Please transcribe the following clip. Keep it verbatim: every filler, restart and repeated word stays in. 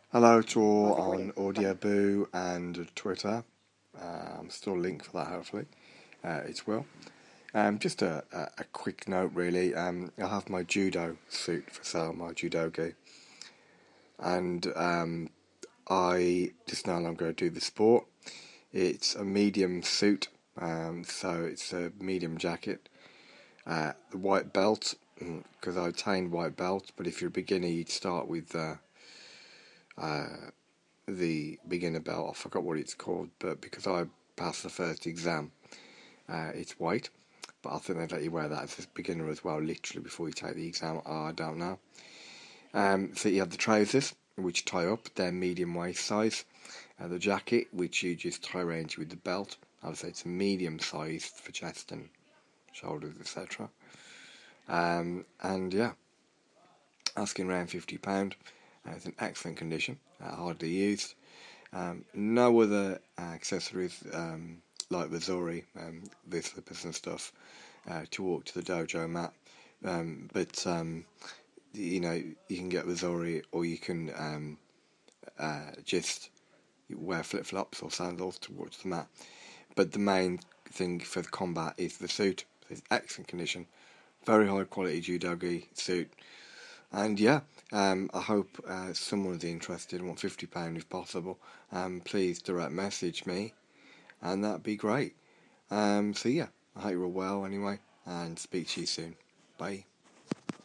Hello to all on Audioboo and Twitter. Uh, I'm still linked for that, hopefully. Uh, it's Will. Um, just a, a, a quick note, really. Um, I have my judo suit for sale, my judo gi. And um, I just no longer do the sport. It's a medium suit, um, so it's a medium jacket. Uh, the white belt, because I attained white belt, but if you're a beginner, you'd start with uh, uh, the beginner belt. I forgot what it's called, but because I passed the first exam, uh, it's white. But I think they'd let you wear that as a beginner as well, literally before you take the exam. Oh, I don't know. Um, so you have the trousers, which tie up, they're medium waist size. Uh, the jacket, which you just tie around you with the belt. I would say it's medium sized for chest and shoulders, et cetera. Um, and yeah, asking around fifty pounds. Uh, it's in excellent condition, uh, hardly used. Um, no other uh, accessories um, like the Zori, um, the slippers and stuff, uh, to walk to the dojo mat. Um, but um, you know, you can get the Zori, or you can um, uh, just wear flip flops or sandals to walk to the mat. But the main thing for the combat is the suit. It's excellent condition, very high quality judogi suit. And yeah, um, I hope uh, someone is interested and want fifty pounds if possible. Um, please direct message me, and that'd be great. Um, so yeah, I hope you're all well anyway, and speak to you soon. Bye.